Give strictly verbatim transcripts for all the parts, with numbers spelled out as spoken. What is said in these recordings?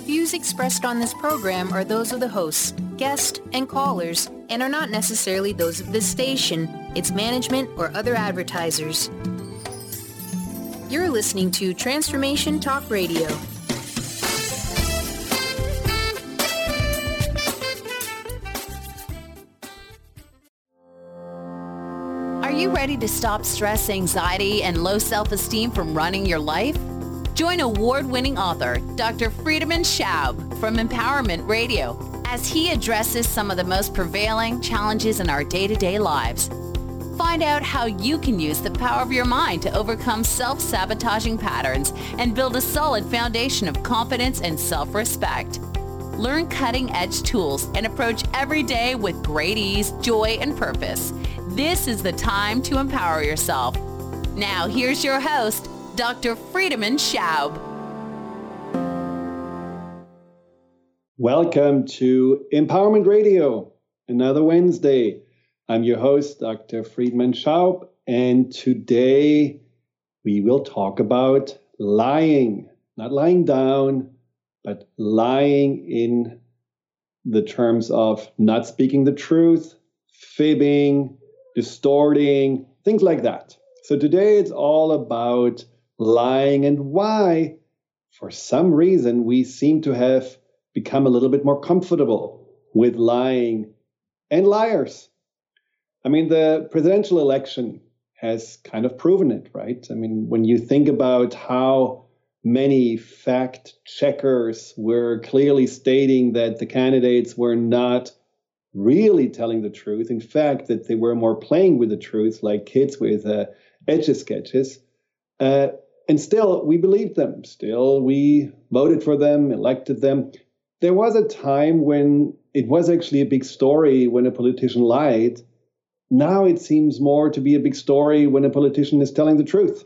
Views expressed on this program are those of the hosts, guests, and callers, and are not necessarily those of this station, its management, or other advertisers. You're listening to Transformation Talk Radio. Are you ready to stop stress, anxiety, and low self-esteem from running your life? Join award-winning author Doctor Friedemann Schaub from Empowerment Radio as he addresses some of the most prevailing challenges in our day-to-day lives. Find out how you can use the power of your mind to overcome self-sabotaging patterns and build a solid foundation of confidence and self-respect. Learn cutting-edge tools and approach every day with great ease, joy, and purpose. This is the time to empower yourself. Now, here's your host, Doctor Friedemann Schaub. Welcome to Empowerment Radio, another Wednesday. I'm your host, Doctor Friedemann Schaub, and today we will talk about lying. Not lying down, but lying in the terms of not speaking the truth, fibbing, distorting, things like that. So today it's all about lying and why, for some reason, we seem to have become a little bit more comfortable with lying and liars. I mean, the presidential election has kind of proven it, right? I mean, when you think about how many fact checkers were clearly stating that the candidates were not really telling the truth, in fact, that they were more playing with the truth, like kids with uh, etch-a-sketches, uh, and still, we believed them. Still, we voted for them, elected them. There was a time when it was actually a big story when a politician lied. Now it seems more to be a big story when a politician is telling the truth.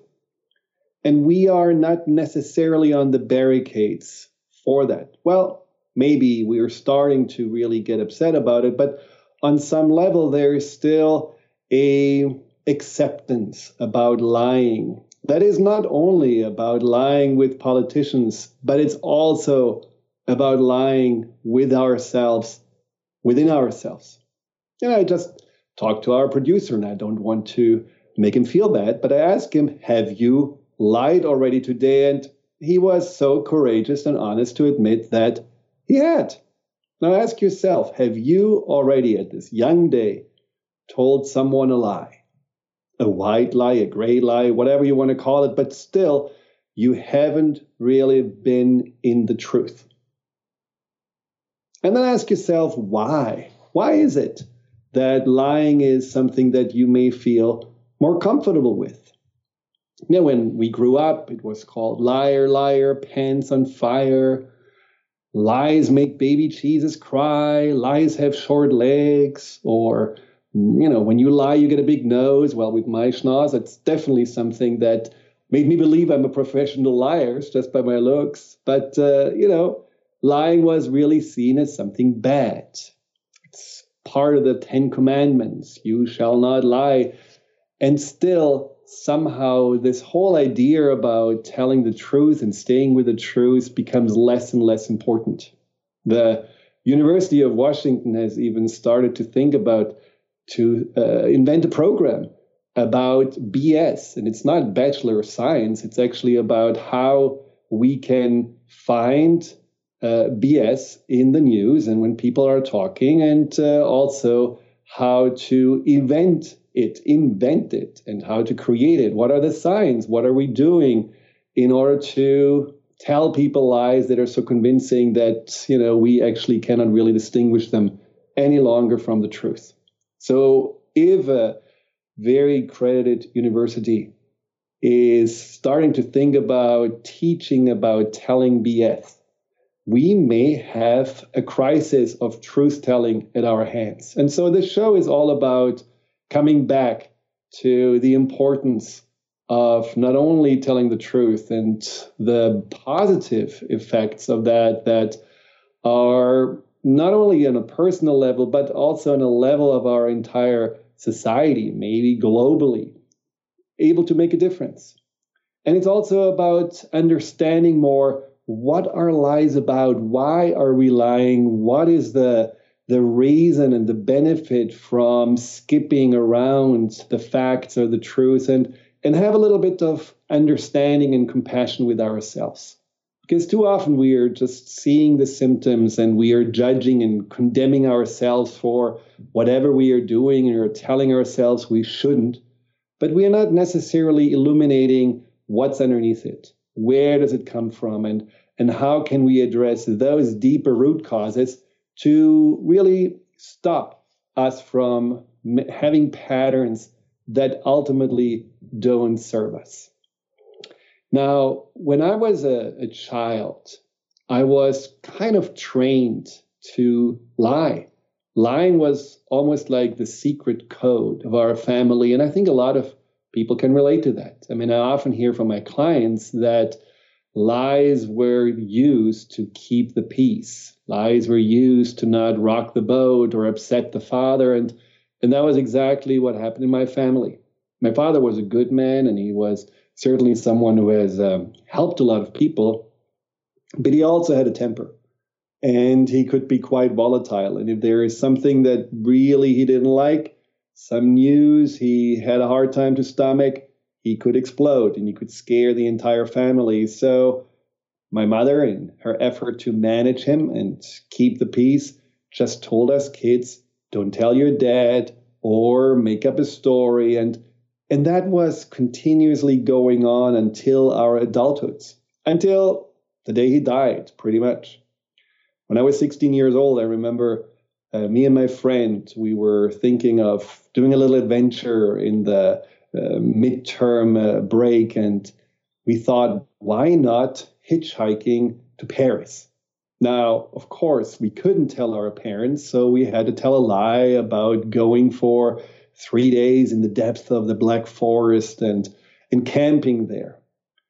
And we are not necessarily on the barricades for that. Well, maybe we are starting to really get upset about it, but on some level, there is still a acceptance about lying. That is not only about lying with politicians, but it's also about lying with ourselves, within ourselves. And I just talked to our producer, and I don't want to make him feel bad, but I asked him, have you lied already today? And he was so courageous and honest to admit that he had. Now ask yourself, have you already at this young day told someone a lie? A white lie, a gray lie, whatever you want to call it, but still, you haven't really been in the truth. And then ask yourself, why? Why is it that lying is something that you may feel more comfortable with? You know, when we grew up, it was called liar, liar, pants on fire. Lies make baby Jesus cry. Lies have short legs. Or, you know, when you lie, you get a big nose. Well, with my schnoz, it's definitely something that made me believe I'm a professional liar just by my looks. But, uh, you know, lying was really seen as something bad. It's part of the Ten Commandments. You shall not lie. And still, somehow, this whole idea about telling the truth and staying with the truth becomes less and less important. The University of Washington has even started to think about to uh, invent a program about B S. And it's not Bachelor of Science. It's actually about how we can find uh, B S in the news and when people are talking, and uh, also how to invent it, invent it, and how to create it. What are the signs? What are we doing in order to tell people lies that are so convincing that, you know, we actually cannot really distinguish them any longer from the truth? So if a very credited university is starting to think about teaching about telling B S, we may have a crisis of truth-telling at our hands. And so this show is all about coming back to the importance of not only telling the truth and the positive effects of that that are not only on a personal level, but also on a level of our entire society, maybe globally, able to make a difference. And it's also about understanding more what are lies about? Why are we lying? What is the the reason and the benefit from skipping around the facts or the truth, and, and have a little bit of understanding and compassion with ourselves. Because too often we are just seeing the symptoms and we are judging and condemning ourselves for whatever we are doing, and are telling ourselves we shouldn't, but we are not necessarily illuminating what's underneath it. Where does it come from? And, and how can we address those deeper root causes to really stop us from having patterns that ultimately don't serve us. Now, when I was a, a child, I was kind of trained to lie. Lying was almost like the secret code of our family, and I think a lot of people can relate to that. I mean, I often hear from my clients that lies were used to keep the peace. Lies were used to not rock the boat or upset the father. And, and that was exactly what happened in my family. My father was a good man, and he was certainly someone who has um, helped a lot of people, but he also had a temper, and he could be quite volatile. And if there is something that really he didn't like, some news he had a hard time to stomach, he could explode and he could scare the entire family. So my mother, in her effort to manage him and keep the peace, just told us, kids, don't tell your dad or make up a story. And, and that was continuously going on until our adulthoods, until the day he died, pretty much. When I was sixteen years old, I remember uh, me and my friend, we were thinking of doing a little adventure in the uh, midterm uh, break. And we thought, why not hitchhiking to Paris? Now, of course, we couldn't tell our parents, so we had to tell a lie about going for three days in the depth of the Black Forest and, and camping there.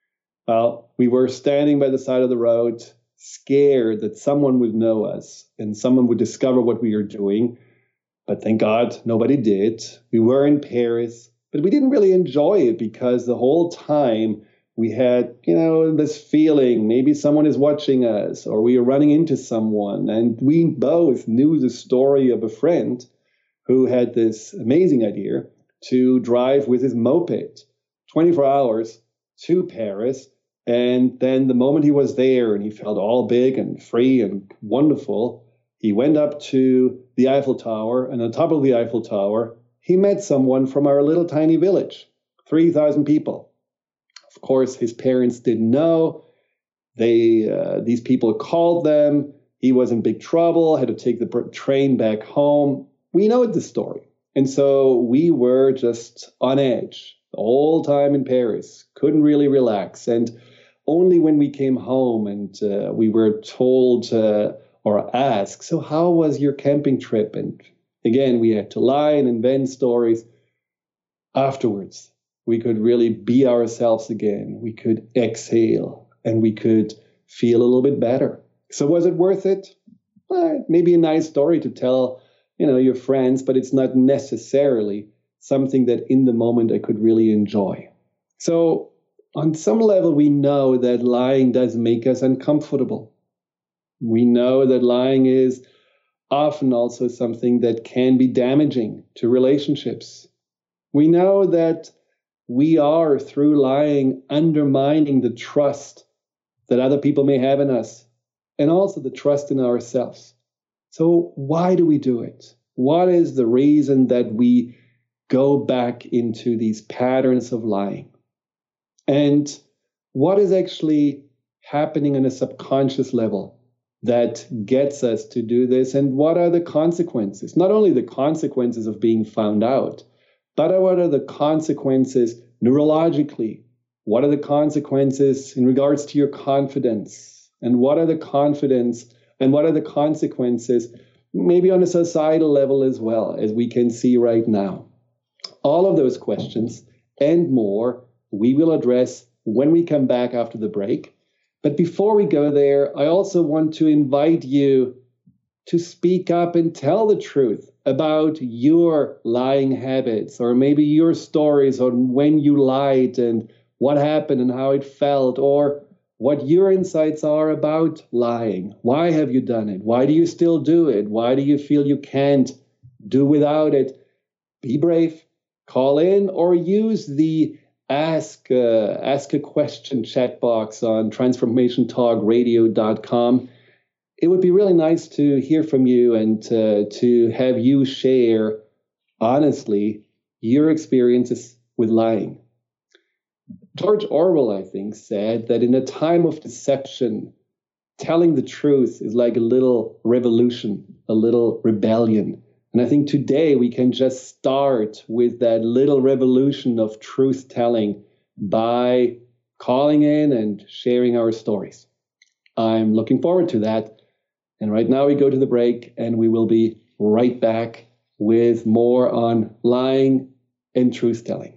Well, we were standing by the side of the road, scared that someone would know us and someone would discover what we were doing. But thank God, nobody did. We were in Paris, but we didn't really enjoy it because the whole time we had, you know, this feeling maybe someone is watching us or we are running into someone. And we both knew the story of a friend who had this amazing idea to drive with his moped twenty-four hours to Paris. And then the moment he was there and he felt all big and free and wonderful, he went up to the Eiffel Tower, and on top of the Eiffel Tower, he met someone from our little tiny village, three thousand people. Of course, his parents didn't know. They, uh, these people called them. He was in big trouble, had to take the train back home. We know the story. And so we were just on edge the whole time in Paris, couldn't really relax. And only when we came home and uh, we were told uh, or asked, so how was your camping trip? And again, we had to lie and invent stories. Afterwards, we could really be ourselves again. We could exhale and we could feel a little bit better. So was it worth it? Well, maybe a nice story to tell, you know, your friends, but it's not necessarily something that in the moment I could really enjoy. So on some level, we know that lying does make us uncomfortable. We know that lying is often also something that can be damaging to relationships. We know that we are, through lying, undermining the trust that other people may have in us and also the trust in ourselves. So why do we do it? What is the reason that we go back into these patterns of lying? And what is actually happening on a subconscious level that gets us to do this? And what are the consequences? Not only the consequences of being found out, but what are the consequences neurologically? What are the consequences in regards to your confidence? And what are the confidence and what are the consequences maybe on a societal level as well, as we can see right now? All of those questions and more we will address when we come back after the break. But before we go there, I also want to invite you to speak up and tell the truth about your lying habits, or maybe your stories on when you lied and what happened and how it felt, or what your insights are about lying. Why have you done it? Why do you still do it? Why do you feel you can't do without it? Be brave, call in, or use the ask uh, ask a question chat box on transformation talk radio dot com. It would be really nice to hear from you and uh, to have you share honestly your experiences with lying. George Orwell, I think, said that in a time of deception, telling the truth is like a little revolution, a little rebellion. And I think today we can just start with that little revolution of truth-telling by calling in and sharing our stories. I'm looking forward to that. And right now we go to the break, and we will be right back with more on lying and truth-telling.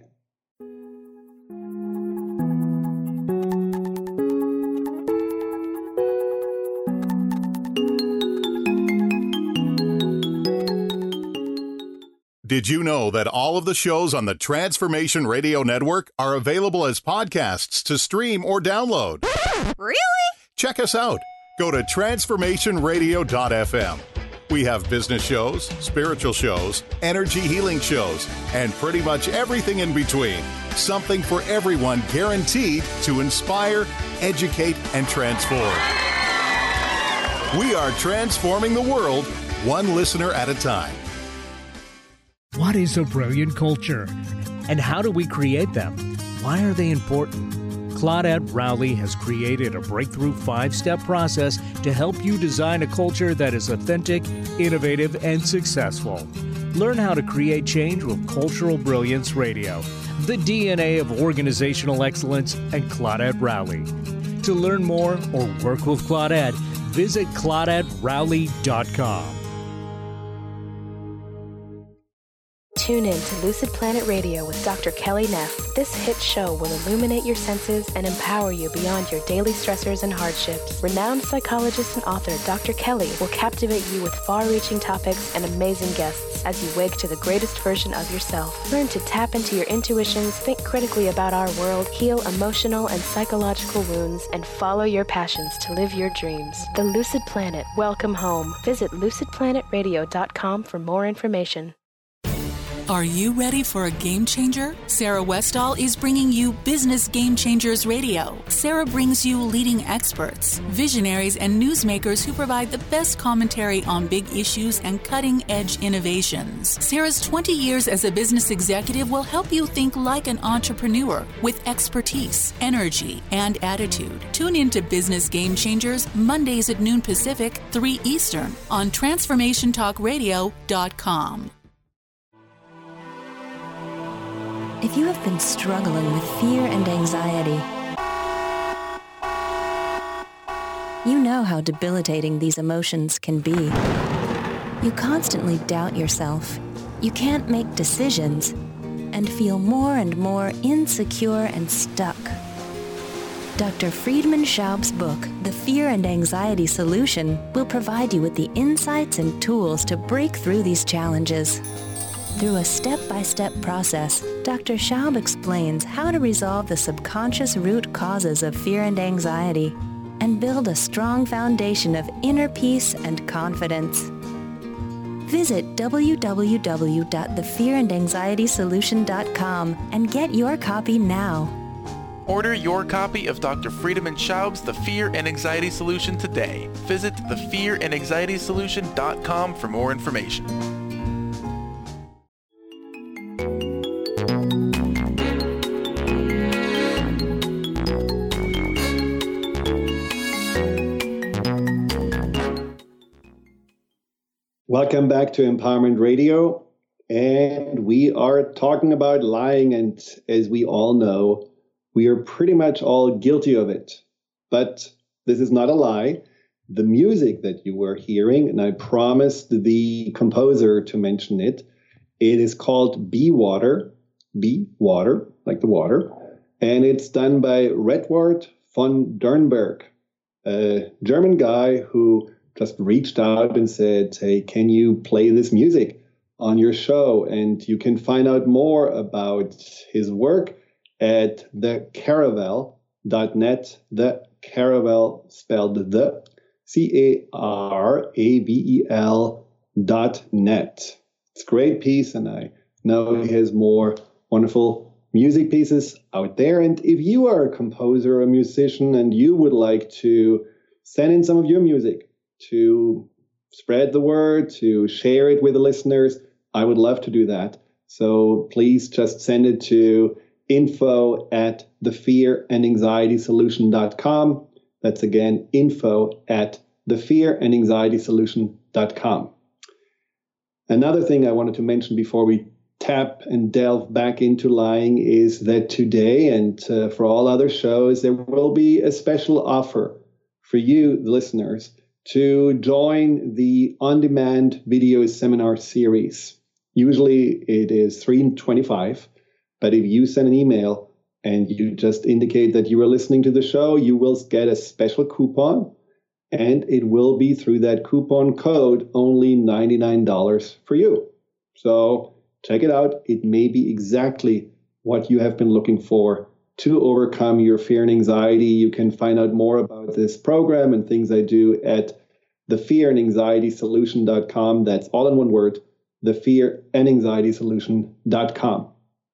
Did you know that all of the shows on the Transformation Radio Network are available as podcasts to stream or download? Really? Check us out. Go to transformation radio dot f m. We have business shows, spiritual shows, energy healing shows, and pretty much everything in between. Something for everyone, guaranteed to inspire, educate, and transform. We are transforming the world, one listener at a time. What is a brilliant culture? And how do we create them? Why are they important? Claudette Rowley has created a breakthrough five-step process to help you design a culture that is authentic, innovative, and successful. Learn how to create change with Cultural Brilliance Radio, the D N A of organizational excellence, and Claudette Rowley. To learn more or work with Claudette, visit claudette rowley dot com. Tune in to Lucid Planet Radio with Doctor Kelly Neff. This hit show will illuminate your senses and empower you beyond your daily stressors and hardships. Renowned psychologist and author Doctor Kelly will captivate you with far-reaching topics and amazing guests as you wake to the greatest version of yourself. Learn to tap into your intuitions, think critically about our world, heal emotional and psychological wounds, and follow your passions to live your dreams. The Lucid Planet. Welcome home. Visit lucid planet radio dot com for more information. Are you ready for a game changer? Sarah Westall is bringing you Business Game Changers Radio. Sarah brings you leading experts, visionaries, and newsmakers who provide the best commentary on big issues and cutting-edge innovations. Sarah's twenty years as a business executive will help you think like an entrepreneur with expertise, energy, and attitude. Tune in to Business Game Changers Mondays at noon Pacific, three Eastern on transformation talk radio dot com. If you have been struggling with fear and anxiety, you know how debilitating these emotions can be. You constantly doubt yourself, you can't make decisions, and feel more and more insecure and stuck. Doctor Friedemann Schaub's book, The Fear and Anxiety Solution, will provide you with the insights and tools to break through these challenges. Through a step-by-step process, Doctor Schaub explains how to resolve the subconscious root causes of fear and anxiety and build a strong foundation of inner peace and confidence. Visit w w w dot the fear and anxiety solution dot com and get your copy now. Order your copy of Doctor Friedemann Schaub's The Fear and Anxiety Solution today. Visit the fear and anxiety solution dot com for more information. Welcome back to Empowerment Radio, and we are talking about lying, and as we all know, we are pretty much all guilty of it. But this is not a lie. The music that you were hearing, and I promised the composer to mention it, it is called Be Water, Be Water, like the water, and it's done by Redward von Dernberg, a German guy who just reached out and said, hey, can you play this music on your show? And you can find out more about his work at the caravel dot net, the Caravel, spelled the, C A R A V E L dot net. It's a great piece, and I know he has more wonderful music pieces out there. And if you are a composer or a musician and you would like to send in some of your music to spread the word, to share it with the listeners, I would love to do that. So please just send it to info at the fear and anxiety solution dot com. That's again, info at the fear and anxiety solution dot com. Another thing I wanted to mention before we tap and delve back into lying is that today and uh, for all other shows, there will be a special offer for you, the listeners, to join the on-demand video seminar series. Usually it is three hundred twenty-five dollars, but if you send an email and you just indicate that you are listening to the show, you will get a special coupon, and it will be through that coupon code only ninety-nine dollars for you. So check it out. It may be exactly what you have been looking for to overcome your fear and anxiety. You can find out more about this program and things I do at the fear and anxiety solution dot com. That's all in one word, the fear and anxiety solution dot com.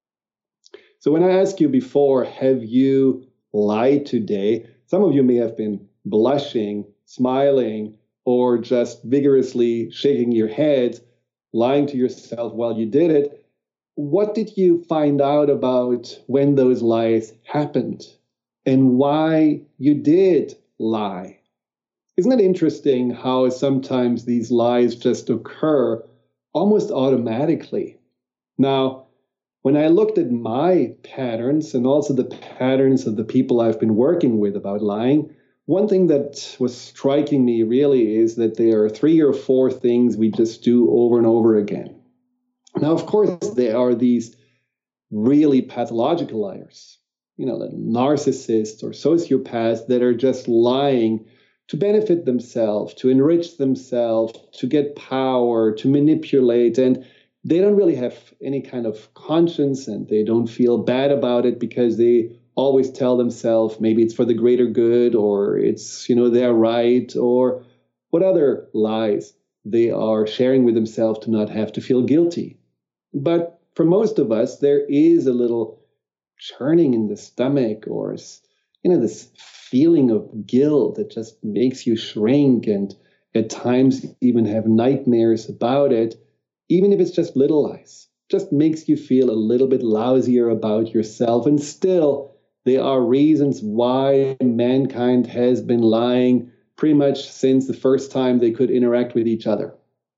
So when I asked you before, have you lied today? Some of you may have been blushing, smiling, or just vigorously shaking your head, lying to yourself while you did it. What did you find out about when those lies happened and why you did lie? Isn't it interesting how sometimes these lies just occur almost automatically? Now, when I looked at my patterns and also the patterns of the people I've been working with about lying, one thing that was striking me really is that there are three or four things we just do over and over again. Now, of course, there are these really pathological liars, you know, the narcissists or sociopaths that are just lying to benefit themselves, to enrich themselves, to get power, to manipulate. And they don't really have any kind of conscience, and they don't feel bad about it because they always tell themselves maybe it's for the greater good, or it's, you know, they're right, or what other lies they are sharing with themselves to not have to feel guilty. But for most of us, there is a little churning in the stomach, or, you know, this feeling of guilt that just makes you shrink and at times even have nightmares about it, even if it's just little lies. Just makes you feel a little bit lousier about yourself. And still, there are reasons why mankind has been lying pretty much since the first time they could interact with each other.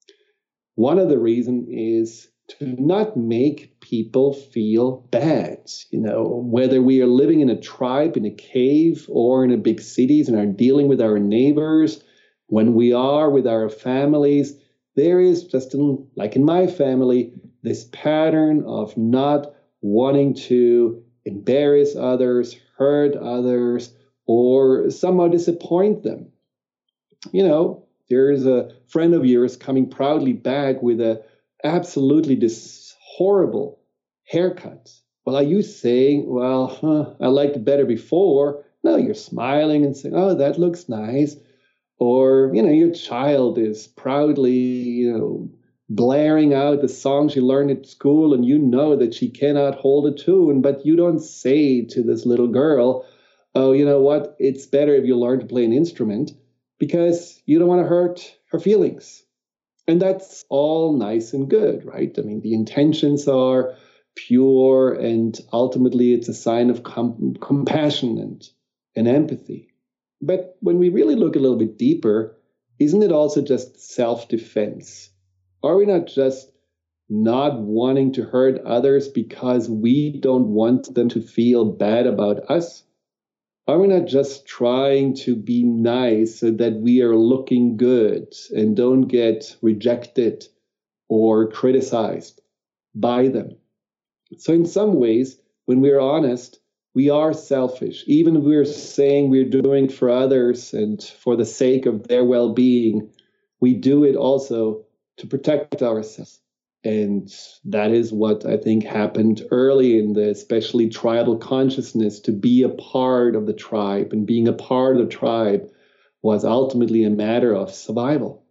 One of the reasons is to not make people feel bad. You know, whether we are living in a tribe, in a cave, or in a big cities and are dealing with our neighbors, when we are with our families, there is just, in, like in my family, this pattern of not wanting to embarrass others, hurt others, or somehow disappoint them. You know, there's a friend of yours coming proudly back with a absolutely this horrible haircut. Well, are you saying, well, huh, I liked it better before? No, you're smiling and saying, oh, that looks nice. Or, you know, your child is proudly, you know, blaring out the songs she learned at school, and you know that she cannot hold a tune, but you don't say to this little girl, oh, you know what, it's better if you learn to play an instrument, because you don't want to hurt her feelings. And that's all nice and good, right? I mean, the intentions are pure, and ultimately it's a sign of com- compassion and, and empathy. But when we really look a little bit deeper, isn't it also just self-defense? Are we not just not wanting to hurt others because we don't want them to feel bad about us? Are we not just trying to be nice so that we are looking good and don't get rejected or criticized by them? So in some ways, when we're honest, we are selfish. Even if we're saying we're doing it for others and for the sake of their well-being, we do it also to protect ourselves. And that is what I think happened early in the especially tribal consciousness. To be a part of the tribe, and being a part of the tribe was ultimately a matter of survival.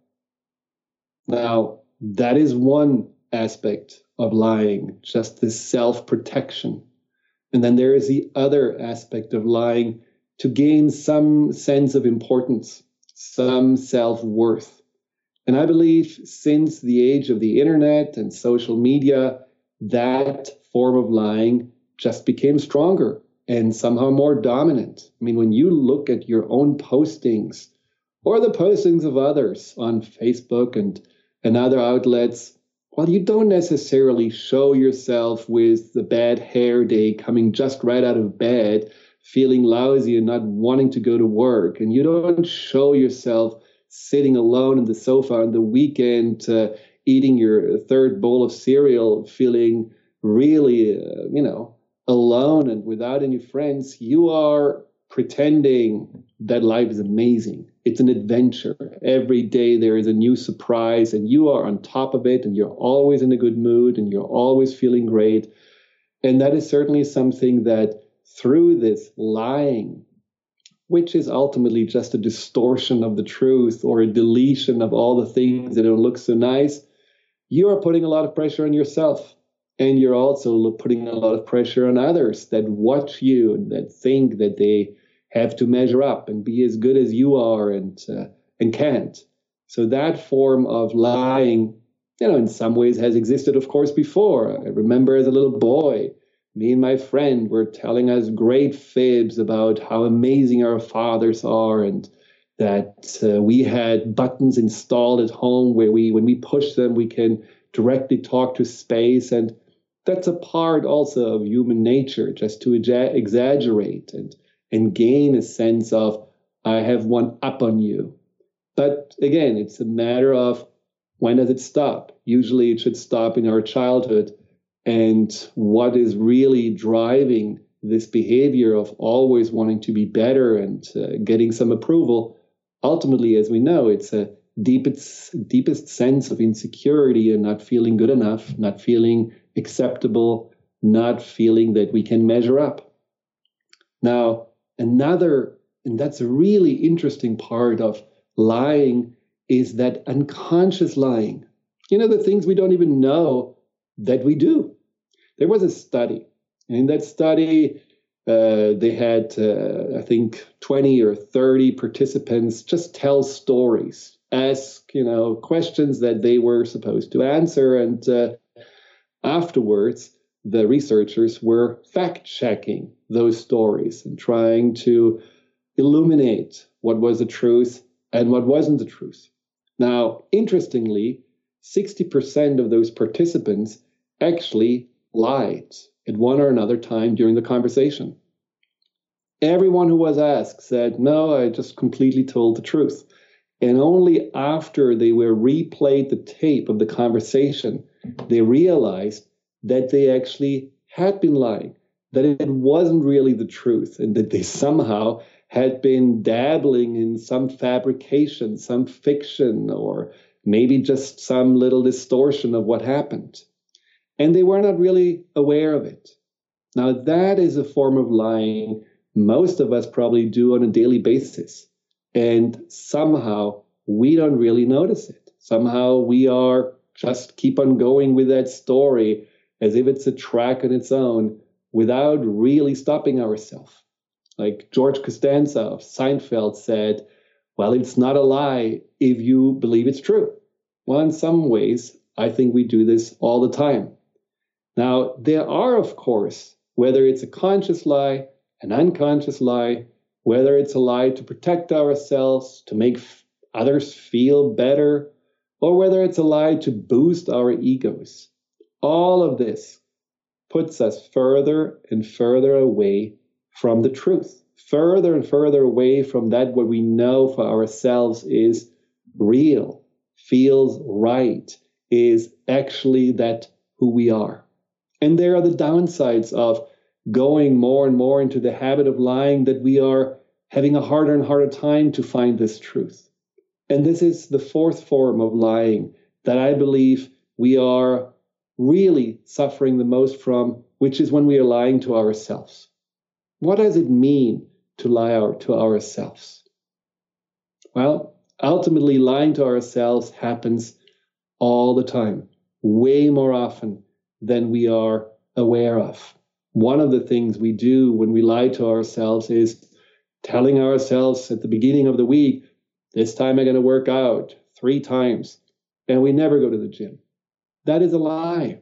Now, that is one aspect of lying, just this self-protection. And then there is the other aspect of lying, to gain some sense of importance, some self-worth. And I believe since the age of the internet and social media, that form of lying just became stronger and somehow more dominant. I mean, when you look at your own postings or the postings of others on Facebook and, and other outlets, well, you don't necessarily show yourself with the bad hair day, coming just right out of bed, feeling lousy and not wanting to go to work. And you don't show yourself sitting alone on the sofa on the weekend, uh, eating your third bowl of cereal, feeling really, uh, you know, alone and without any friends. You are pretending that life is amazing. It's an adventure. Every day there is a new surprise, and you are on top of it, and you're always in a good mood, and you're always feeling great. And that is certainly something that through this lying, which is ultimately just a distortion of the truth or a deletion of all the things that don't look so nice, you are putting a lot of pressure on yourself. And you're also putting a lot of pressure on others that watch you and that think that they have to measure up and be as good as you are and uh, and can't. So that form of lying, you know, in some ways has existed, of course, before. I remember as a little boy, me and my friend were telling us great fibs about how amazing our fathers are, and that uh, we had buttons installed at home where we, when we push them, we can directly talk to space. And that's a part also of human nature, just to exa- exaggerate and, and gain a sense of, I have one up on you. But again, it's a matter of, when does it stop? Usually it should stop in our childhood. And what is really driving this behavior of always wanting to be better and uh, getting some approval, ultimately, as we know, it's a deepest, deepest sense of insecurity and not feeling good enough, not feeling acceptable, not feeling that we can measure up. Now, another, and that's a really interesting part of lying, is that unconscious lying. You know, the things we don't even know that we do. There was a study, and in that study, uh, they had, uh, I think, twenty or thirty participants just tell stories, ask, you know, questions that they were supposed to answer, and uh, afterwards, the researchers were fact-checking those stories and trying to illuminate what was the truth and what wasn't the truth. Now, interestingly, sixty percent of those participants actually lied at one or another time during the conversation. Everyone who was asked said, no, I just completely told the truth. And only after they were replayed the tape of the conversation, they realized that they actually had been lying, that it wasn't really the truth, and that they somehow had been dabbling in some fabrication, some fiction, or maybe just some little distortion of what happened. And they were not really aware of it. Now, that is a form of lying most of us probably do on a daily basis. And somehow we don't really notice it. Somehow we are just keep on going with that story as if it's a track on its own without really stopping ourselves. Like George Costanza of Seinfeld said, well, it's not a lie if you believe it's true. Well, in some ways, I think we do this all the time. Now, there are, of course, whether it's a conscious lie, an unconscious lie, whether it's a lie to protect ourselves, to make f- others feel better, or whether it's a lie to boost our egos. All of this puts us further and further away from the truth, further and further away from that what we know for ourselves is real, feels right, is actually that who we are. And there are the downsides of going more and more into the habit of lying, that we are having a harder and harder time to find this truth. And this is the fourth form of lying that I believe we are really suffering the most from, which is when we are lying to ourselves. What does it mean to lie our, to ourselves? Well, ultimately, lying to ourselves happens all the time, way more often than we are aware of. One of the things we do when we lie to ourselves is telling ourselves at the beginning of the week, this time I'm going to work out three times, and we never go to the gym. That is a lie.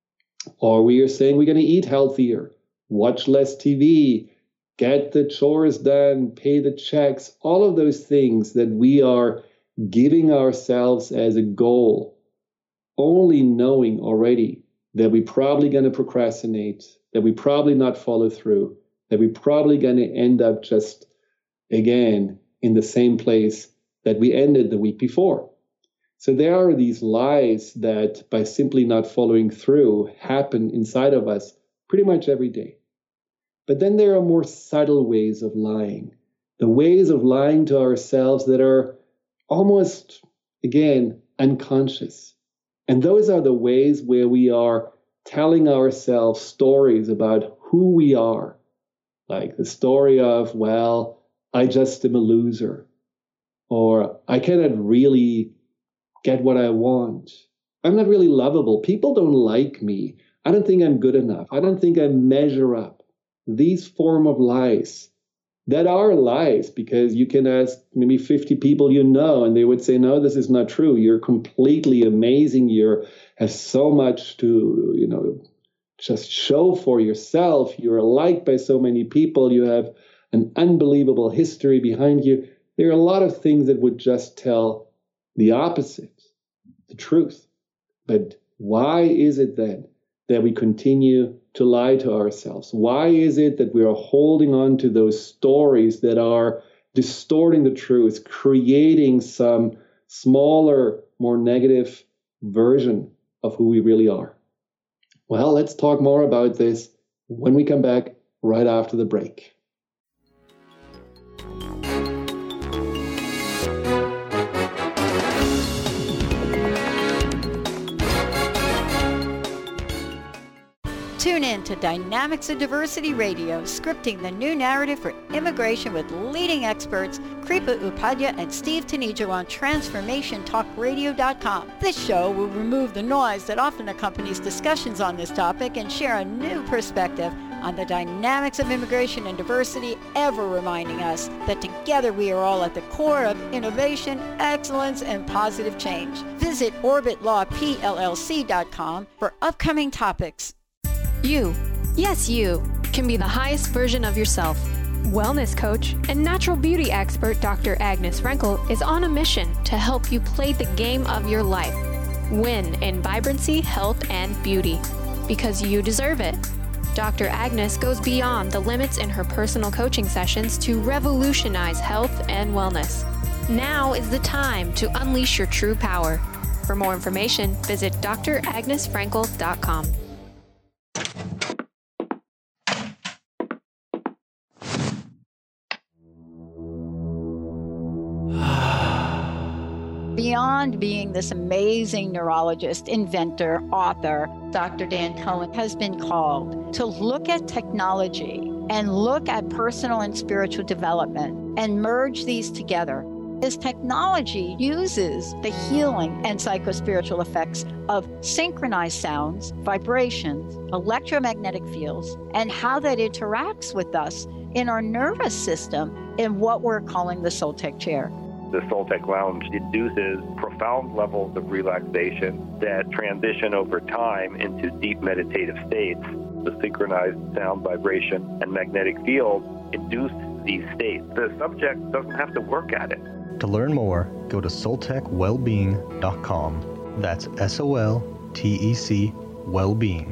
Or we are saying we're going to eat healthier, watch less T V, get the chores done, pay the checks, all of those things that we are giving ourselves as a goal, only knowing already that we're probably going to procrastinate, that we probably not follow through, that we're probably going to end up just, again, in the same place that we ended the week before. So there are these lies that, by simply not following through, happen inside of us pretty much every day. But then there are more subtle ways of lying, the ways of lying to ourselves that are almost, again, unconscious. And those are the ways where we are telling ourselves stories about who we are, like the story of, well, I just am a loser, or I cannot really get what I want. I'm not really lovable. People don't like me. I don't think I'm good enough. I don't think I measure up. These form of lies that are lies, because you can ask maybe fifty people you know, and they would say, no, this is not true. You're completely amazing. You have so much to, you know, just show for yourself. You're liked by so many people. You have an unbelievable history behind you. There are a lot of things that would just tell the opposite, the truth. But why is it then that we continue to lie to ourselves? Why is it that we are holding on to those stories that are distorting the truth, creating some smaller, more negative version of who we really are? Well, let's talk more about this when we come back right after the break. Tune in to Dynamics of Diversity Radio, scripting the new narrative for immigration with leading experts Kripa Upadhyay and Steve Tanijo on transformation talk radio dot com. This show will remove the noise that often accompanies discussions on this topic and share a new perspective on the dynamics of immigration and diversity, ever reminding us that together we are all at the core of innovation, excellence, and positive change. Visit orbit law p l l c dot com for upcoming topics. You, yes you, can be the highest version of yourself. Wellness coach and natural beauty expert Doctor Agnes Frenkel is on a mission to help you play the game of your life. Win in vibrancy, health, and beauty. Because you deserve it. Doctor Agnes goes beyond the limits in her personal coaching sessions to revolutionize health and wellness. Now is the time to unleash your true power. For more information, visit d r agnes frenkel dot com. Beyond being this amazing neurologist, inventor, author, Doctor Dan Cohen has been called to look at technology and look at personal and spiritual development and merge these together. As technology uses the healing and psychospiritual effects of synchronized sounds, vibrations, electromagnetic fields, and how that interacts with us in our nervous system in what we're calling the Soltec chair. The Soltec Lounge induces profound levels of relaxation that transition over time into deep meditative states. The synchronized sound, vibration, and magnetic field induce these states. The subject doesn't have to work at it. To learn more, go to soltec wellbeing dot com. That's S O L T E C Wellbeing.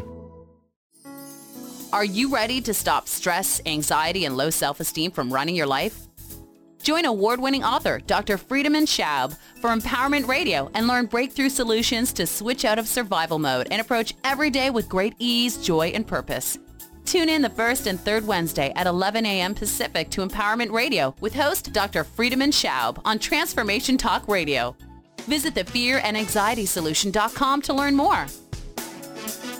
Are you ready to stop stress, anxiety, and low self-esteem from running your life? Join award-winning author Doctor Friedemann Schaub for Empowerment Radio and learn breakthrough solutions to switch out of survival mode and approach every day with great ease, joy, and purpose. Tune in the first and third Wednesday at eleven a.m. Pacific to Empowerment Radio with host Doctor Friedemann Schaub on Transformation Talk Radio. Visit the fear and anxiety solution dot com to learn more.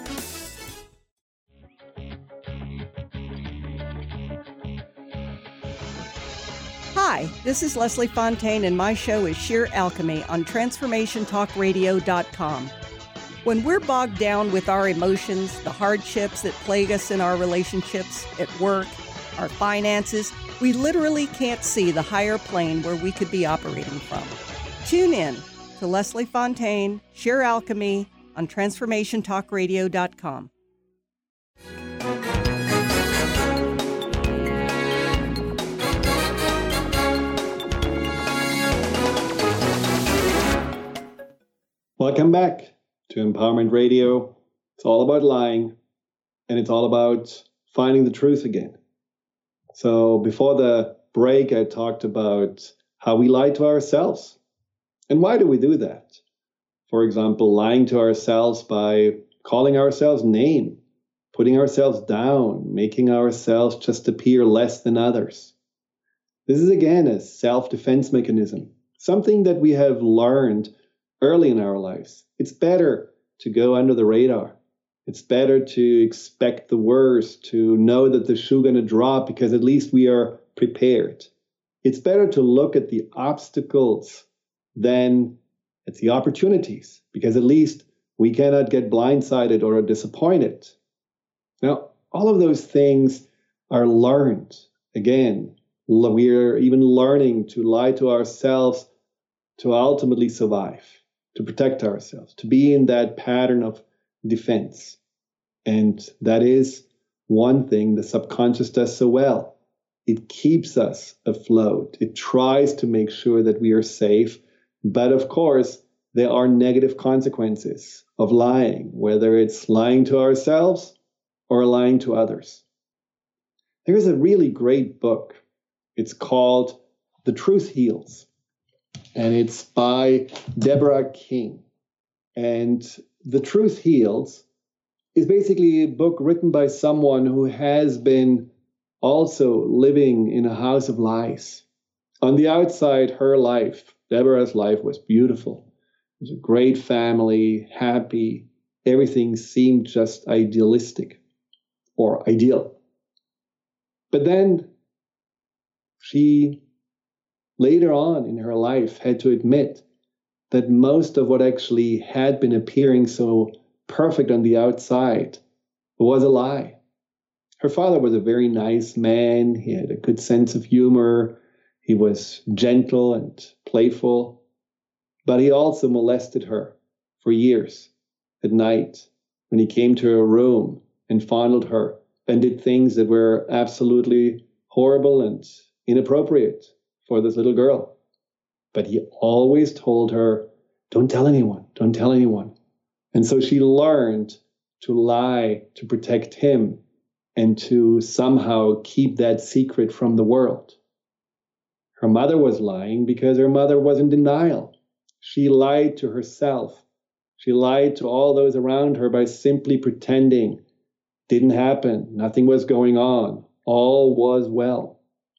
Hi, this is Leslie Fontaine, and my show is Sheer Alchemy on transformation talk radio dot com. When we're bogged down with our emotions, the hardships that plague us in our relationships, at work, our finances, we literally can't see the higher plane where we could be operating from. Tune in to Leslie Fontaine, Sheer Alchemy on transformation talk radio dot com. Welcome back to Empowerment Radio. It's all about lying, and it's all about finding the truth again. So before the break, I talked about how we lie to ourselves. And why do we do that? For example, lying to ourselves by calling ourselves name, putting ourselves down, making ourselves just appear less than others. This is again a self-defense mechanism, something that we have learned early in our lives. It's better to go under the radar. It's better to expect the worst, to know that the shoe going to drop because at least we are prepared. It's better to look at the obstacles than at the opportunities, because at least we cannot get blindsided or disappointed. Now, all of those things are learned. Again, we are even learning to lie to ourselves to ultimately survive, to protect ourselves, to be in that pattern of defense. And that is one thing the subconscious does so well. It keeps us afloat. It tries to make sure that we are safe. But of course, there are negative consequences of lying, whether it's lying to ourselves or lying to others. There's a really great book. It's called The Truth Heals. And it's by Deborah King. And The Truth Heals is basically a book written by someone who has been also living in a house of lies. On the outside, her life, Deborah's life, was beautiful. It was a great family, happy. Everything seemed just idealistic or ideal. But then she later on in her life had to admit that most of what actually had been appearing so perfect on the outside was a lie. Her father was a very nice man. He had a good sense of humor. He was gentle and playful. But he also molested her for years at night when he came to her room and fondled her and did things that were absolutely horrible and inappropriate for this little girl. But he always told her, don't tell anyone, don't tell anyone. And so she learned to lie to protect him and to somehow keep that secret from the world. Her mother was lying because her mother was in denial. She lied to herself. She lied to all those around her by simply pretending didn't happen, nothing was going on, all was well.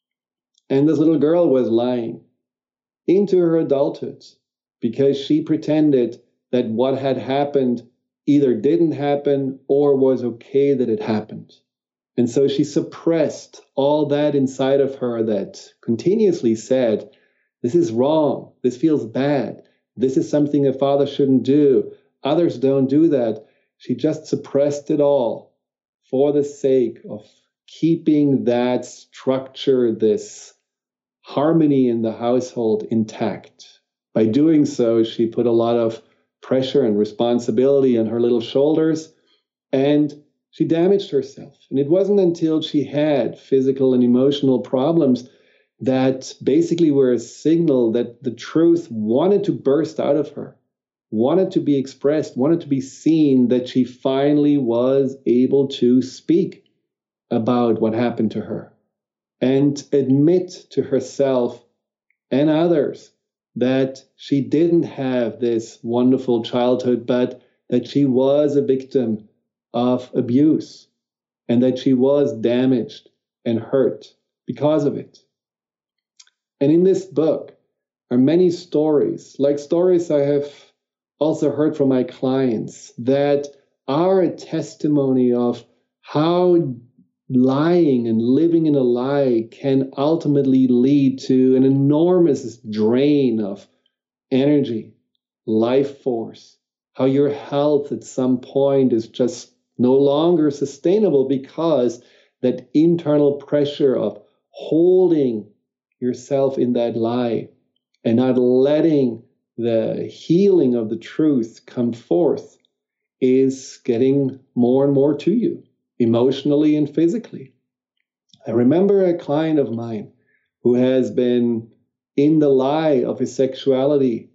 And this little girl was lying into her adulthood because she pretended that what had happened either didn't happen or was okay that it happened. And so she suppressed all that inside of her that continuously said, this is wrong, this feels bad, this is something a father shouldn't do, others don't do that. She just suppressed it all for the sake of keeping that structure, this harmony in the household intact. By doing so, she put a lot of pressure and responsibility on her little shoulders, and she damaged herself. And it wasn't until she had physical and emotional problems that basically were a signal that the truth wanted to burst out of her, wanted to be expressed, wanted to be seen, that she finally was able to speak about what happened to her and admit to herself and others that she didn't have this wonderful childhood, but that she was a victim of abuse and that she was damaged and hurt because of it. And in this book are many stories, like stories I have also heard from my clients, that are a testimony of how lying and living in a lie can ultimately lead to an enormous drain of energy, life force, how your health at some point is just no longer sustainable because that internal pressure of holding yourself in that lie and not letting the healing of the truth come forth is getting more and more to you, emotionally and physically. I remember a client of mine who has been in the lie of his sexuality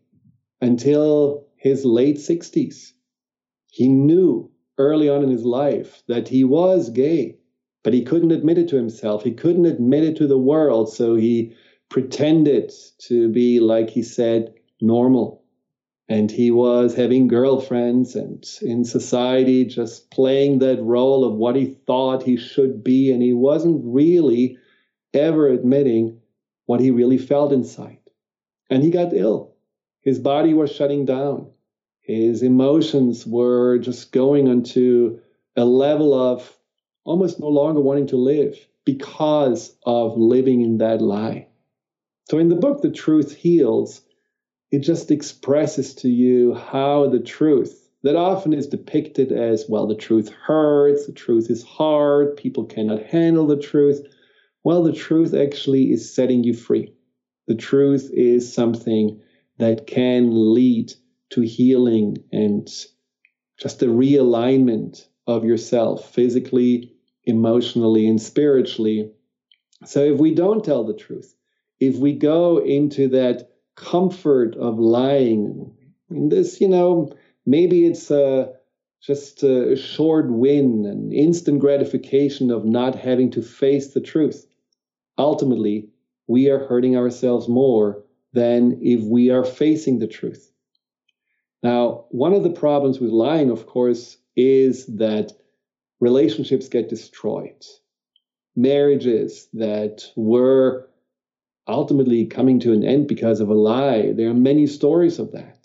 until his late sixties. He knew early on in his life that he was gay, but he couldn't admit it to himself. He couldn't admit it to the world, so he pretended to be, like he said, normal. And he was having girlfriends and in society just playing that role of what he thought he should be, and he wasn't really ever admitting what he really felt inside. And he got ill. His body was shutting down. His emotions were just going onto a level of almost no longer wanting to live because of living in that lie. So in the book, The Truth Heals, it just expresses to you how the truth, that often is depicted as, well, the truth hurts, the truth is hard, people cannot handle the truth. Well, the truth actually is setting you free. The truth is something that can lead to healing and just a realignment of yourself physically, emotionally, and spiritually. So if we don't tell the truth, if we go into that comfort of lying, in this, you know, maybe it's uh, just a short win, an instant gratification of not having to face the truth. Ultimately, we are hurting ourselves more than if we are facing the truth. Now, one of the problems with lying, of course, is that relationships get destroyed. Marriages that were ultimately coming to an end because of a lie. There are many stories of that.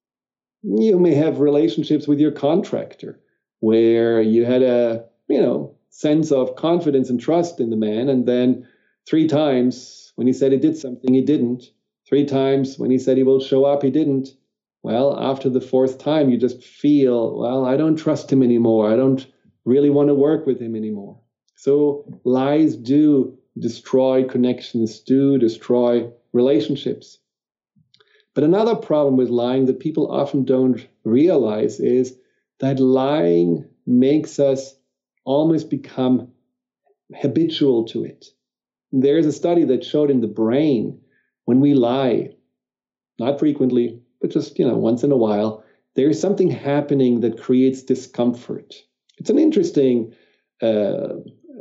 You may have relationships with your contractor where you had a, you know, sense of confidence and trust in the man, and then three times when he said he did something, he didn't. Three times when he said he will show up, he didn't. Well, after the fourth time, you just feel, well, I don't trust him anymore. I don't really want to work with him anymore. So lies do destroy connections, do destroy relationships. But another problem with lying that people often don't realize is that lying makes us almost become habitual to it. There is a study that showed in the brain, when we lie, not frequently, but just, you know, once in a while, there is something happening that creates discomfort. It's an interesting, uh,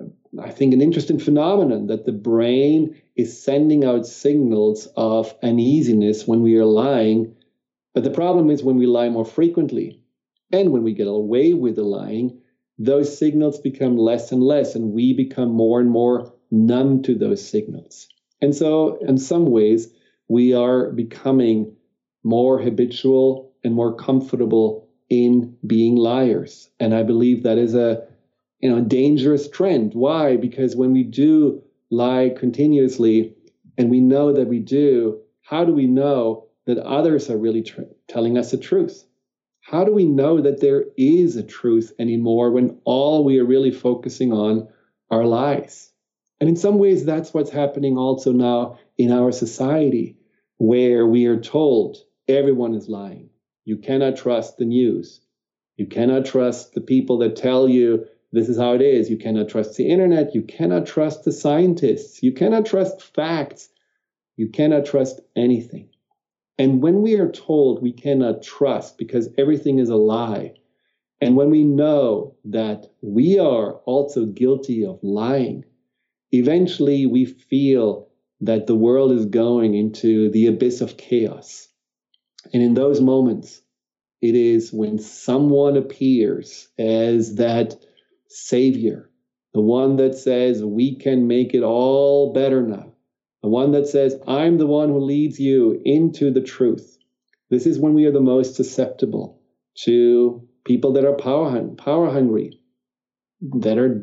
I think, an interesting phenomenon that the brain is sending out signals of uneasiness when we are lying. But the problem is when we lie more frequently and when we get away with the lying, those signals become less and less, and we become more and more numb to those signals. And so in some ways, we are becoming more habitual and more comfortable in being liars. And I believe that is a, you know, dangerous trend. Why? Because when we do lie continuously, and we know that we do, how do we know that others are really tr- telling us the truth? How do we know that there is a truth anymore when all we are really focusing on are lies? And in some ways, that's what's happening also now in our society, where we are told everyone is lying. You cannot trust the news. You cannot trust the people that tell you this is how it is. You cannot trust the internet. You cannot trust the scientists. You cannot trust facts. You cannot trust anything. And when we are told we cannot trust because everything is a lie, and when we know that we are also guilty of lying, eventually we feel that the world is going into the abyss of chaos. And in those moments, it is when someone appears as that savior, the one that says we can make it all better now, the one that says I'm the one who leads you into the truth. This is when we are the most susceptible to people that are power, power hungry, that are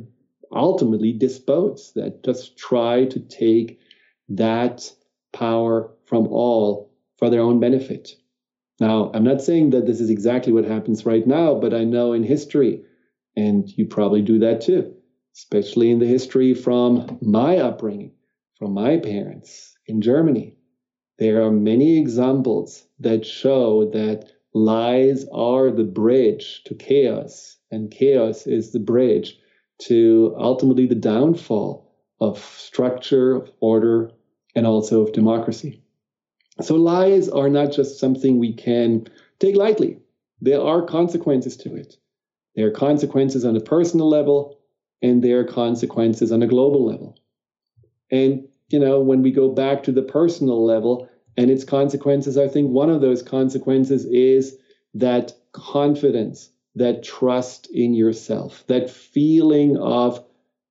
ultimately despots that just try to take that power from all for their own benefit. Now, I'm not saying that this is exactly what happens right now, but I know in history, and you probably do that too, especially in the history from my upbringing, from my parents in Germany. There are many examples that show that lies are the bridge to chaos, and chaos is the bridge to ultimately the downfall of structure, of order, and also of democracy. So lies are not just something we can take lightly. There are consequences to it. There are consequences on a personal level, and there are consequences on a global level. And, you know, when we go back to the personal level and its consequences, I think one of those consequences is that confidence, that trust in yourself, that feeling of,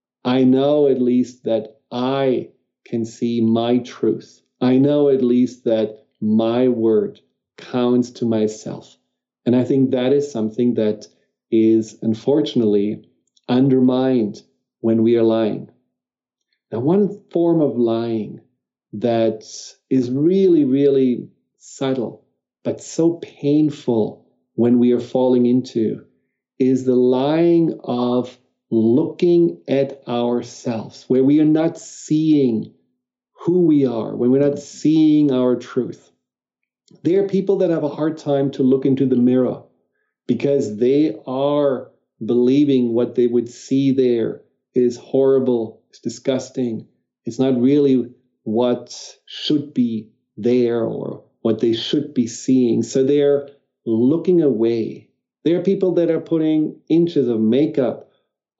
I know at least that I can see my truth. I know at least that my word counts to myself. And I think that is something that is unfortunately undermined when we are lying. Now, one form of lying that is really, really subtle, but so painful when we are falling into, is the lying of looking at ourselves, where we are not seeing who we are, when we're not seeing our truth. There are people that have a hard time to look into the mirror because they are believing what they would see there is horrible, it's disgusting, it's not really what should be there or what they should be seeing. So they're looking away. There are people that are putting inches of makeup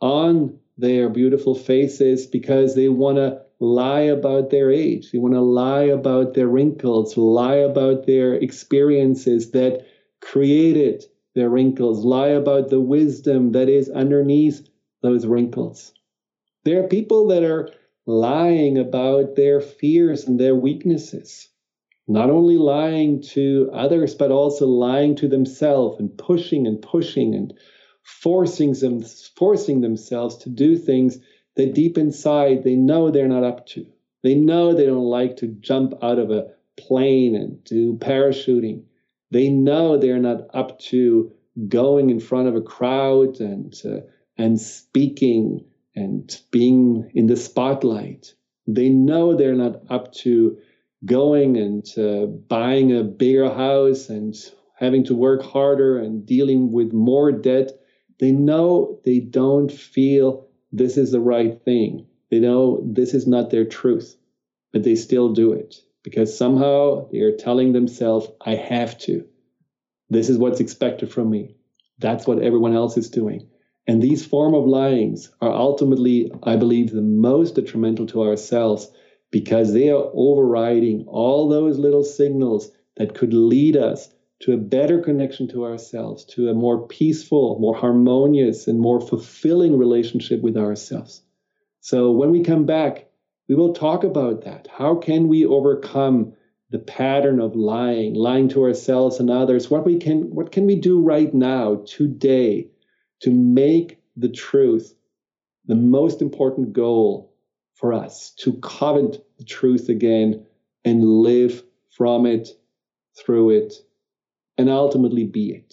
on their beautiful faces because they want to lie about their age. They want to lie about their wrinkles, lie about their experiences that created their wrinkles, lie about the wisdom that is underneath those wrinkles. There are people that are lying about their fears and their weaknesses, not only lying to others, but also lying to themselves and pushing and pushing and forcing them, forcing themselves to do things that deep inside they know they're not up to. They know they don't like to jump out of a plane and do parachuting. They know they're not up to going in front of a crowd and uh, and speaking and being in the spotlight. They know they're not up to going and uh, buying a bigger house and having to work harder and dealing with more debt. They know they don't feel this is the right thing. They know this is not their truth, but they still do it because somehow they are telling themselves, I have to. This is what's expected from me. That's what everyone else is doing. And these form of lyings are ultimately, I believe, the most detrimental to ourselves because they are overriding all those little signals that could lead us to a better connection to ourselves, to a more peaceful, more harmonious, and more fulfilling relationship with ourselves. So when we come back, we will talk about that. How can we overcome the pattern of lying, lying to ourselves and others? What we can, what can we do right now, today, to make the truth the most important goal for us, to covet the truth again and live from it, through it, and ultimately be it.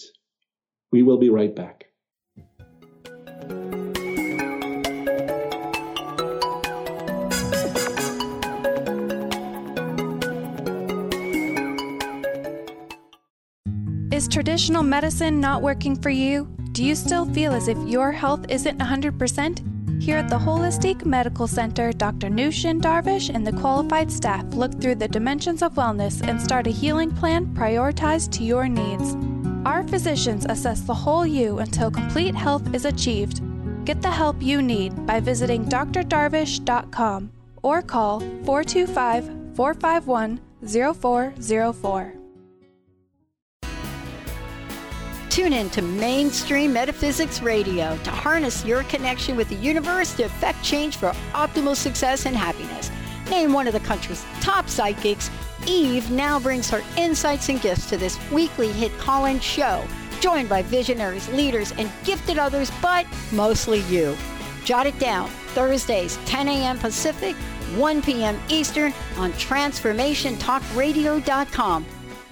We will be right back. Is traditional medicine not working for you? Do you still feel as if your health isn't one hundred percent? Here at the Holistic Medical Center, Doctor Nushin Darvish and the qualified staff look through the dimensions of wellness and start a healing plan prioritized to your needs. Our physicians assess the whole you until complete health is achieved. Get the help you need by visiting d r darvish dot com or call four two five, four five one, zero four zero four. Tune in to Mainstream Metaphysics Radio to harness your connection with the universe to effect change for optimal success and happiness. Named one of the country's top psychics, Eve now brings her insights and gifts to this weekly hit call-in show, joined by visionaries, leaders, and gifted others, but mostly you. Jot it down. Thursdays, ten a.m. Pacific, one p.m. Eastern on transformation talk radio dot com.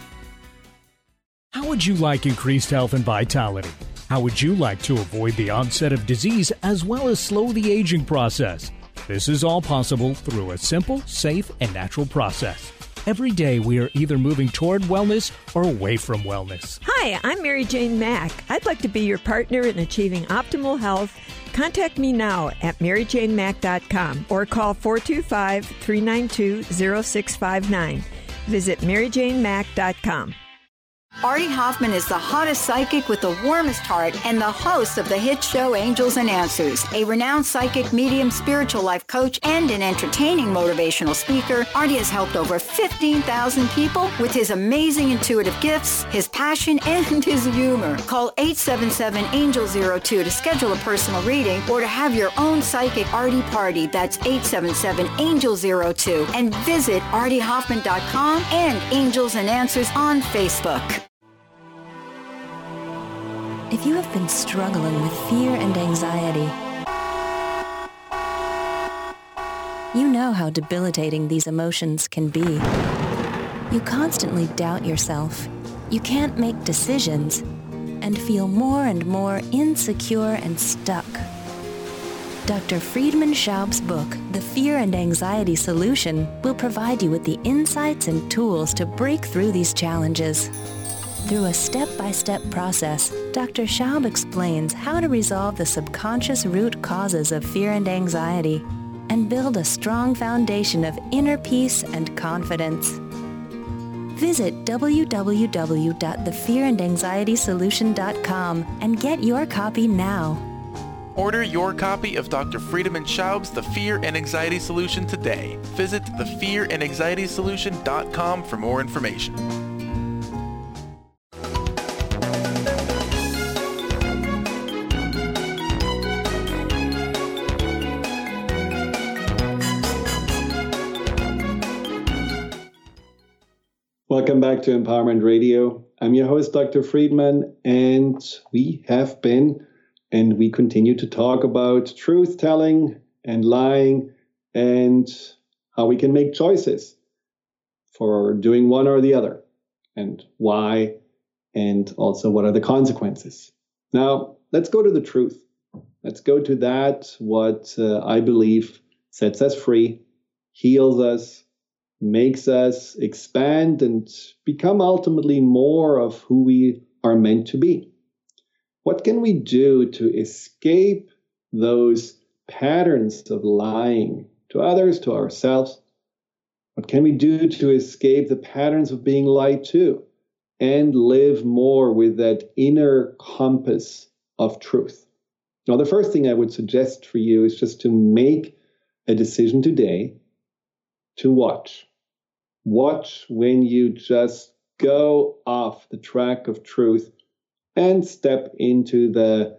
How would you like increased health and vitality? How would you like to avoid the onset of disease as well as slow the aging process? This is all possible through a simple, safe, and natural process. Every day we are either moving toward wellness or away from wellness. Hi, I'm Mary Jane Mack. I'd like to be your partner in achieving optimal health. Contact me now at mary jane mack dot com or call four two five, three nine two, zero six five nine. Visit mary jane mack dot com. Artie Hoffman is the hottest psychic with the warmest heart and the host of the hit show Angels and Answers. A renowned psychic, medium, spiritual life coach, and an entertaining motivational speaker, Artie has helped over fifteen thousand people with his amazing intuitive gifts, his passion, and his humor. Call eight seven seven, angel zero two to schedule a personal reading or to have your own psychic Artie party. That's eight seven seven, angel zero two. And visit artie hoffman dot com and Angels and Answers on Facebook. If you have been struggling with fear and anxiety, you know how debilitating these emotions can be. You constantly doubt yourself, you can't make decisions, and feel more and more insecure and stuck. Doctor Friedemann Schaub's book, The Fear and Anxiety Solution, will provide you with the insights and tools to break through these challenges. Through a step-by-step process, Doctor Schaub explains how to resolve the subconscious root causes of fear and anxiety and build a strong foundation of inner peace and confidence. Visit w w w dot the fear and anxiety solution dot com and get your copy now. Order your copy of Doctor Friedemann Schaub's The Fear and Anxiety Solution today. Visit the fear and anxiety solution dot com for more information. Welcome back to Empowerment Radio. I'm your host, Doctor Friedemann, and we have been and we continue to talk about truth-telling and lying and how we can make choices for doing one or the other and why, and also what are the consequences. Now, let's go to the truth. Let's go to that, what uh, I believe sets us free, heals us, makes us expand and become ultimately more of who we are meant to be. What can we do to escape those patterns of lying to others, to ourselves? What can we do to escape the patterns of being lied to and live more with that inner compass of truth? Now, the first thing I would suggest for you is just to make a decision today to watch. Watch when you just go off the track of truth and step into the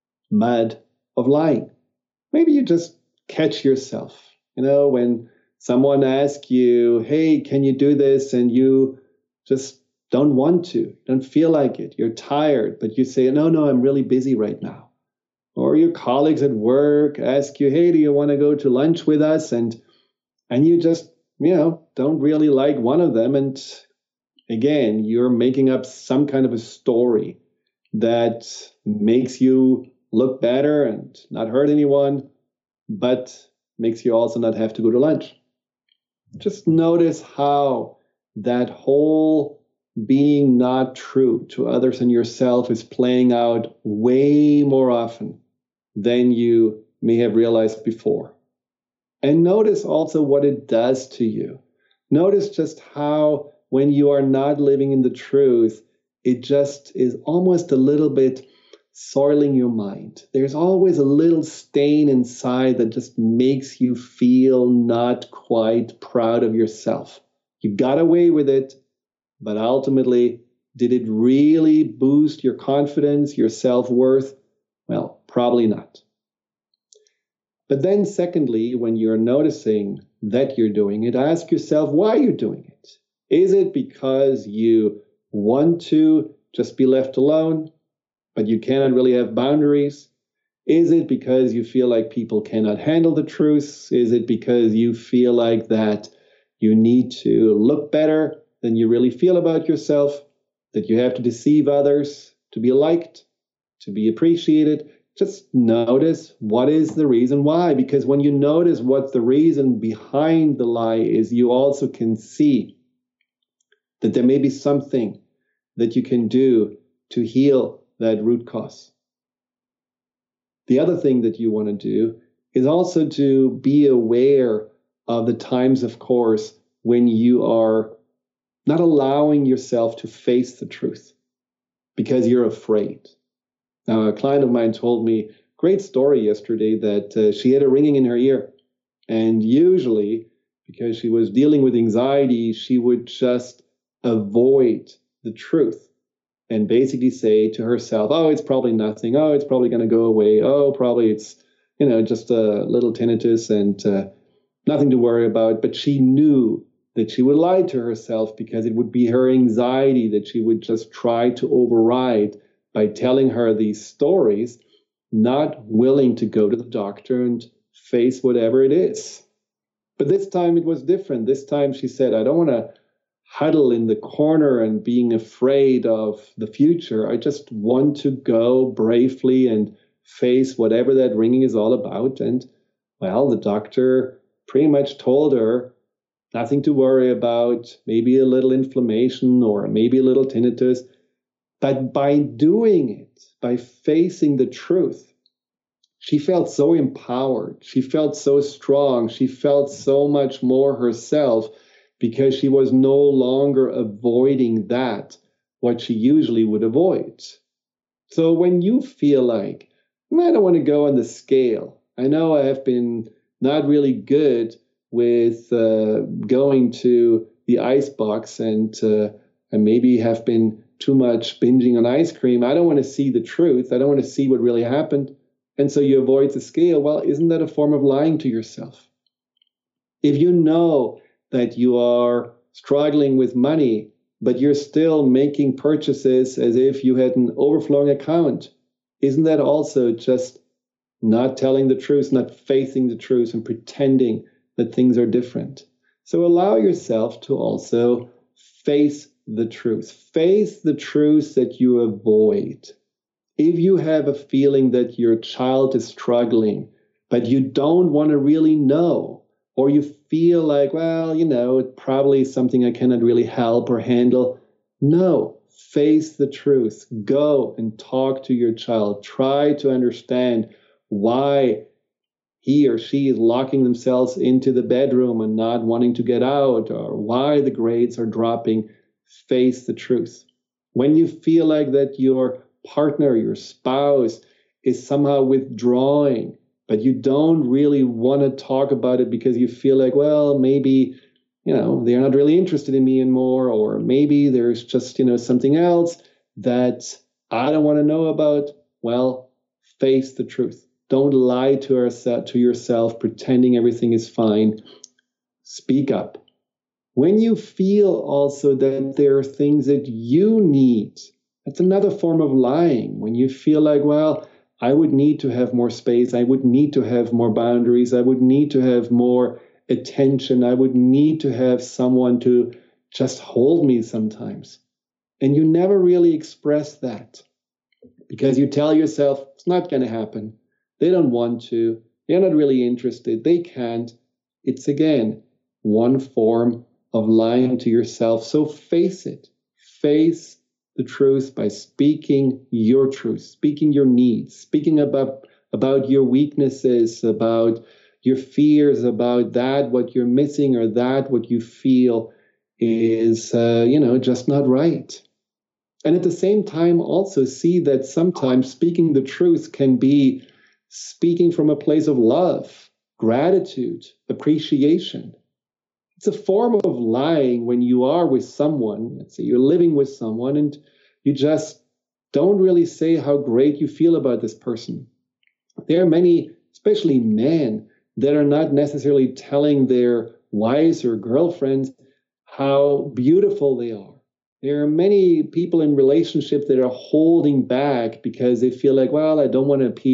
mud of lying. Maybe you just catch yourself, you know, when someone asks you, hey, can you do this? And you just don't want to, don't feel like it. You're tired, but you say, no, no, I'm really busy right now. Or your colleagues at work ask you, hey, do you want to go to lunch with us? And and you just, you know, don't really like one of them. And again, you're making up some kind of a story that makes you look better and not hurt anyone, but makes you also not have to go to lunch. Just notice how that whole being not true to others and yourself is playing out way more often than you may have realized before. And notice also what it does to you. Notice just how when you are not living in the truth, it just is almost a little bit soiling your mind. There's always a little stain inside that just makes you feel not quite proud of yourself. You got away with it, but ultimately, did it really boost your confidence, your self-worth? Well, probably not. But then secondly, when you're noticing that you're doing it, ask yourself why you're doing it. Is it because you want to just be left alone, but you cannot really have boundaries? Is it because you feel like people cannot handle the truth? Is it because you feel like that you need to look better than you really feel about yourself, that you have to deceive others to be liked, to be appreciated? Just notice what is the reason why, because when you notice what the reason behind the lie is, you also can see that there may be something that you can do to heal that root cause. The other thing that you want to do is also to be aware of the times, of course, when you are not allowing yourself to face the truth because you're afraid. Now, a client of mine told me a great story yesterday that uh, she had a ringing in her ear. And usually, because she was dealing with anxiety, she would just avoid the truth and basically say to herself, oh, it's probably nothing. Oh, it's probably going to go away. Oh, probably it's, you know, just a little tinnitus and uh, nothing to worry about. But she knew that she would lie to herself because it would be her anxiety that she would just try to override by telling her these stories, not willing to go to the doctor and face whatever it is. But this time it was different. This time she said, I don't want to huddle in the corner and being afraid of the future. I just want to go bravely and face whatever that ringing is all about. And, well, the doctor pretty much told her nothing to worry about, maybe a little inflammation or maybe a little tinnitus. But by doing it, by facing the truth, she felt so empowered. She felt so strong. She felt so much more herself because she was no longer avoiding that, what she usually would avoid. So when you feel like, I don't want to go on the scale. I know I have been not really good with uh, going to the ice box and, uh, and maybe have been too much binging on ice cream. I don't want to see the truth. I don't want to see what really happened. And so you avoid the scale. Well, isn't that a form of lying to yourself? If you know that you are struggling with money, but you're still making purchases as if you had an overflowing account, isn't that also just not telling the truth, not facing the truth and pretending that things are different? So allow yourself to also face the truth. Face the truth that you avoid. If you have a feeling that your child is struggling, but you don't want to really know, or you feel like, well, you know, it's probably something I cannot really help or handle, no, face the truth. Go and talk to your child. Try to understand why he or she is locking themselves into the bedroom and not wanting to get out, or why the grades are dropping. Face the truth. When you feel like that your partner, your spouse is somehow withdrawing, but you don't really want to talk about it because you feel like, well, maybe, you know, they're not really interested in me anymore, or maybe there's just, you know, something else that I don't want to know about. Well, face the truth. Don't lie to yourself, to yourself, pretending everything is fine. Speak up. When you feel also that there are things that you need, that's another form of lying. When you feel like, well, I would need to have more space, I would need to have more boundaries, I would need to have more attention, I would need to have someone to just hold me sometimes. And you never really express that because you tell yourself it's not going to happen. They don't want to. They're not really interested. They can't. It's, again, one form of lying to yourself. So face it. Face the truth by speaking your truth, speaking your needs, speaking about, about your weaknesses, about your fears, about that, what you're missing, or that, what you feel is, uh, you know, just not right. And at the same time, also see that sometimes speaking the truth can be speaking from a place of love, gratitude, appreciation. It's a form of lying when you are with someone, let's say you're living with someone, and you just don't really say how great you feel about this person. There are many, especially men, that are not necessarily telling their wives or girlfriends how beautiful they are. There are many people in relationships that are holding back because they feel like, well, I don't want to appear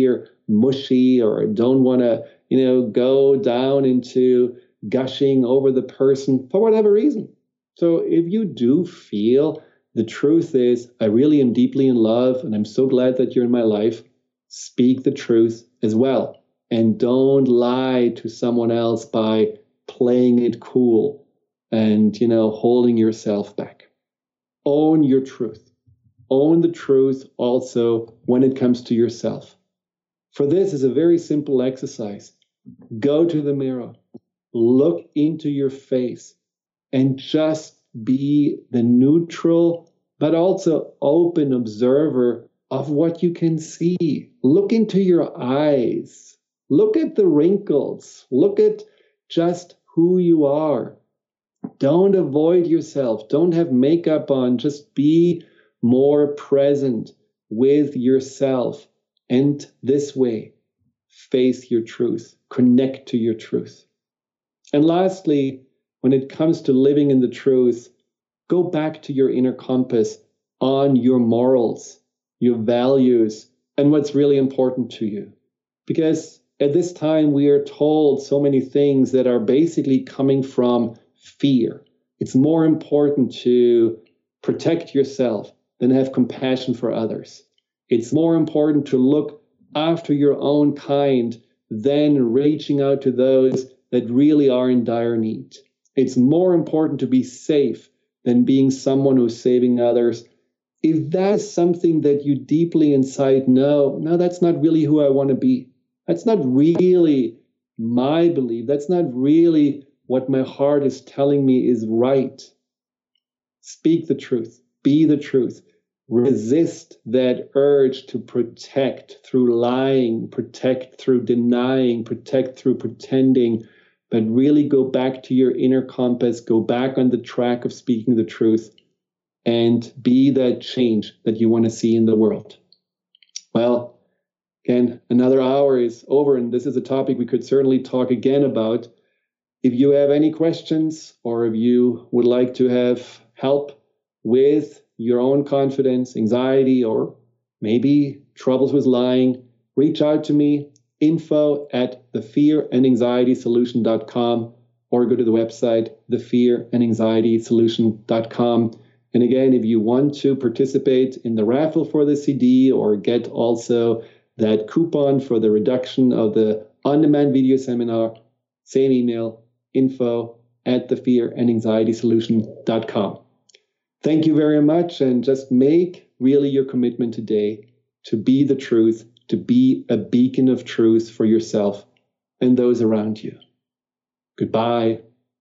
mushy or don't want to, you know, go down into gushing over the person for whatever reason. So if you do feel the truth is, I really am deeply in love and I'm so glad that you're in my life, speak the truth as well. And don't lie to someone else by playing it cool and, you know, holding yourself back. Own your truth. Own the truth also when it comes to yourself. For this is a very simple exercise. Go to the mirror, look into your face, and just be the neutral but also open observer of what you can see. Look into your eyes. Look at the wrinkles. Look at just who you are. Don't avoid yourself. Don't have makeup on. Just be more present with yourself. And this way, face your truth. Connect to your truth. And lastly, when it comes to living in the truth, go back to your inner compass on your morals, your values, and what's really important to you. Because at this time, we are told so many things that are basically coming from fear. It's more important to protect yourself than have compassion for others. It's more important to look after your own kind than reaching out to those that really are in dire need. It's more important to be safe than being someone who's saving others. If that's something that you deeply inside know, no, that's not really who I want to be. That's not really my belief. That's not really what my heart is telling me is right. Speak the truth. Be the truth. Resist that urge to protect through lying, protect through denying, protect through pretending, but really go back to your inner compass, go back on the track of speaking the truth, and be that change that you want to see in the world. Well, again, another hour is over, and this is a topic we could certainly talk again about. If you have any questions, or if you would like to have help with your own confidence, anxiety, or maybe troubles with lying, reach out to me, info at the fear and anxiety solution dot com, or go to the website, the fear and anxiety solution dot com. And again, if you want to participate in the raffle for the C D or get also that coupon for the reduction of the on-demand video seminar, same email, info at the fear and anxiety solution dot com. Thank you very much, and just make really your commitment today to be the truth, to be a beacon of truth for yourself and those around you. Goodbye.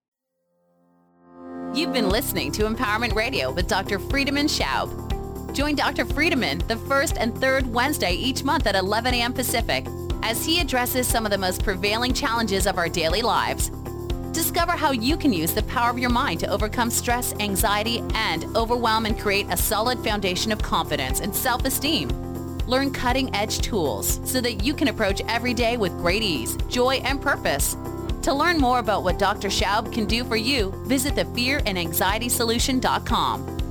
You've been listening to Empowerment Radio with Doctor Friedemann Schaub. Join Doctor Friedemann the first and third Wednesday each month at eleven a.m. Pacific as he addresses some of the most prevailing challenges of our daily lives. Discover how you can use the power of your mind to overcome stress, anxiety, and overwhelm and create a solid foundation of confidence and self-esteem. Learn cutting-edge tools so that you can approach every day with great ease, joy, and purpose. To learn more about what Doctor Schaub can do for you, visit the fear and anxiety solution dot com.